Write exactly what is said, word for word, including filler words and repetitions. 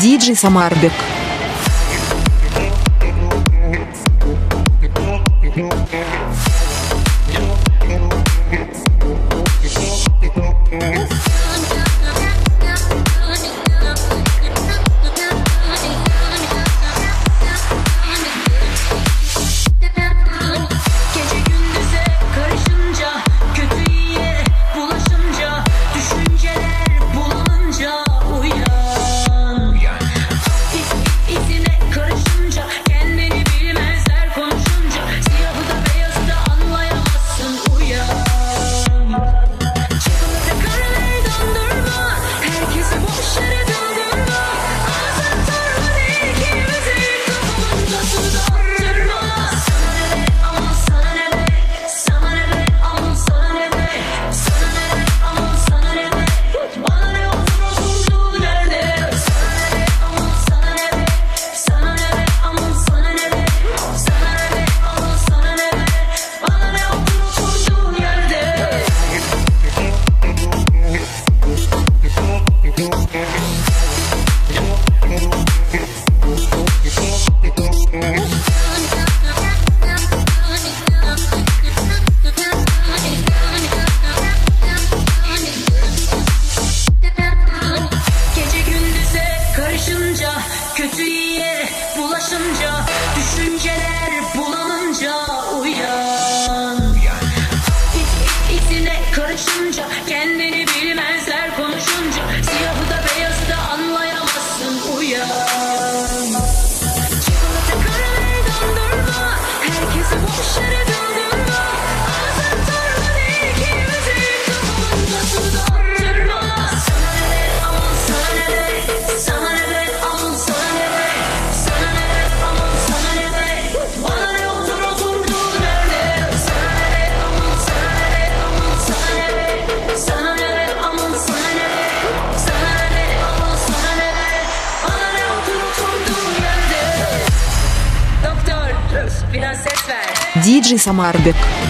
ди джей Самарбек. Kötü iyiye bulaşınca, düşünceler bulanınca uyan. İçine karışınca, kendini bilmezler konuşunca, siyahı da beyazı da anlayamazsın uyan. Çikolata karamel dondurma, herkesi boş yere dondurma. Ağzın torba değil ki müzik kafamında su dondurma. Sana ne be aman sana ne be, sana ne be aman sana ne be. Sana ne be aman sana ne be, bana ne otur oturduğun yerde. Sana ne be aman sana ne be, aman sana ne be. Sana ne be aman sana ne be, sana ne be aman sana ne be. Bana ne otur oturduğun yerde. Doktor biraz ses ver. ди джей Самарбек.